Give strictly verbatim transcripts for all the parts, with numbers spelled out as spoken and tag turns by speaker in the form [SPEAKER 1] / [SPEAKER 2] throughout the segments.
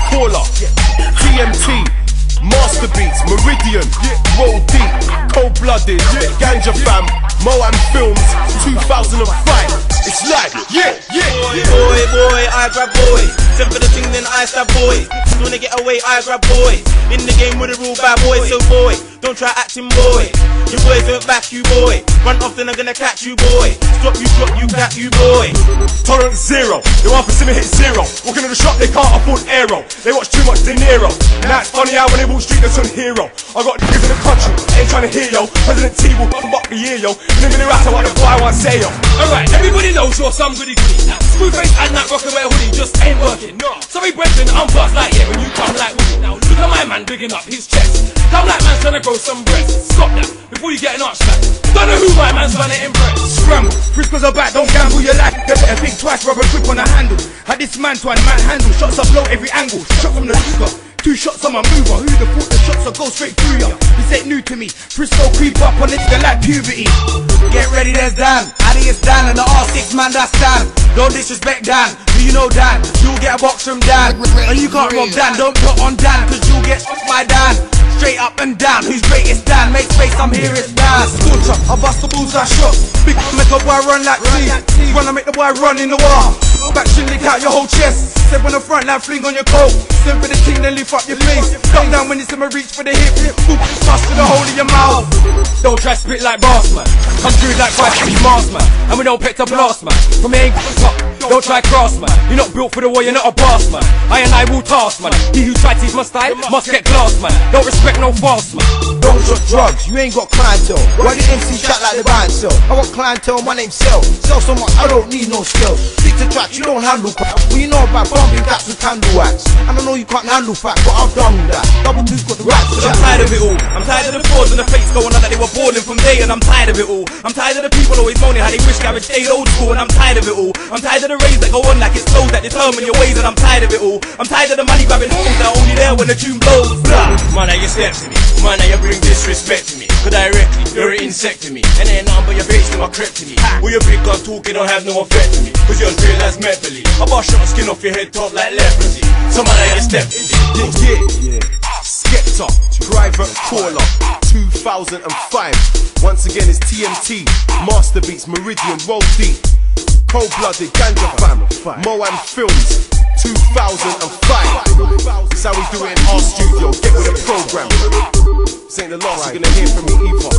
[SPEAKER 1] Caller, T M T, Master Beats, Meridian, Roll Deep, Cold Blooded, Ganja Fam, Moan Films, two thousand five. It's like, yeah, yeah,
[SPEAKER 2] boy, boy, boy, I grab boy. Send for the thing, then I stab boy. Wanna get away, I grab boy. In the game with a real bad boy, so boy, don't try acting boy. Your boys won't back you boy. Run off then I'm gonna catch you boy. Stop you, drop you, back you boy.
[SPEAKER 1] Tolerance zero, the one percent hit zero. Walking in the shop, they can't afford aero. They watch too much De Niro. Now it's funny how when they walk street, they're on hero. I got niggas in the country, ain't trying to hear yo. President T will come up the year yo. Nigga they rat what the boy I want say yo.
[SPEAKER 3] Alright, everybody knows you're some goody goody. Smooth face and that rock and wear hoodie just ain't working. No. Sorry brethren, I'm buzzed like yeah when you come like Woody. Now look at my man bigging up his chest. Come like man's trying to grow some breasts. Stop that before you get an arch back. Don't know who my man's trying to impress.
[SPEAKER 4] Scramble, Frisco's are back, don't gamble your life. They better think twice, rubber grip on the handle. Had this man to man handle, shots up low every angle. Shot from the Luger, two shots on my mover. Who the thought the shots will go straight through ya? This ain't new to me, Frisco creep up on it, they like puberty.
[SPEAKER 5] Get ready, there's Dan, Addy is Dan, and the R six man that's Dan. Don't disrespect Dan, do you know Dan? You'll get a box from Dan, and you can't rob Dan. Don't put on Dan, cause you'll get off my Dan. Straight up and down, who's greatest Dan? Make space, I'm here, it's Dan.
[SPEAKER 4] Scorcher, I bust the bullseye shot. Big make a boy run like T. Wanna make the boy run in the wall. Back shit lick out your whole chest. Step on the front line, fling on your coat. Send for the king, then lift up your face. Duck down when it's in my reach for the hip. Boop, bust to the hole in your mouth.
[SPEAKER 3] Don't try spit like boss man. I'm screwed like five six Mars man. And we don't pick up blast man. From here ain't top. Don't try cross man. You're not built for the war, you're not a boss man. I and I will task man. He who tries his must die, must get glass man. Don't respect no false man.
[SPEAKER 5] Don't shot drugs, you ain't got clientele. Why the M C chat like the buy and sell? I got clientele, my name's Sell. Sell so much, I don't need no skill. Stick to tracks, you don't handle crap. Well, you know about bumping caps with candle wax. And I know you can't handle facts, but I've done that. Double two's got the rats.
[SPEAKER 2] I'm tired of it all. I'm tired of the frauds and the fakes going on that they were balling from day. And I'm tired of it all. I'm tired of the people always moaning how they wish Garage stayed old school. And I'm tired of it all. I'm tired of the rays that go on like it's clothes that determine your ways. And I'm tired of it all. I'm tired of the money grabbing holes that are only there when the tune blows. Blah. Man, now you step to me. Man, now you bring disrespect to me. Cause directly, you're an insect to me. And ain't nothing but your face to my crep to me. With your big gun talking don't have no effect to me. Cause you're as real as mentally. I bust shot skin off your head top like leprosy. So man, now you step to me.
[SPEAKER 1] Yeah, yeah. Skepta, Private Caller, two thousand five. Once again, it's T M T, Master Beats, Meridian, Roll Deep, Cold Blooded, Ganja Fam, Moan Films, two thousand five. That's how we do it in our studio. Get with the program. This ain't the last you're gonna hear from me either.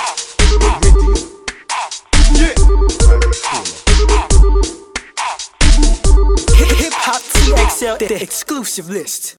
[SPEAKER 1] Meridian. Yeah.
[SPEAKER 6] Hip Hop T X L, the exclusive list.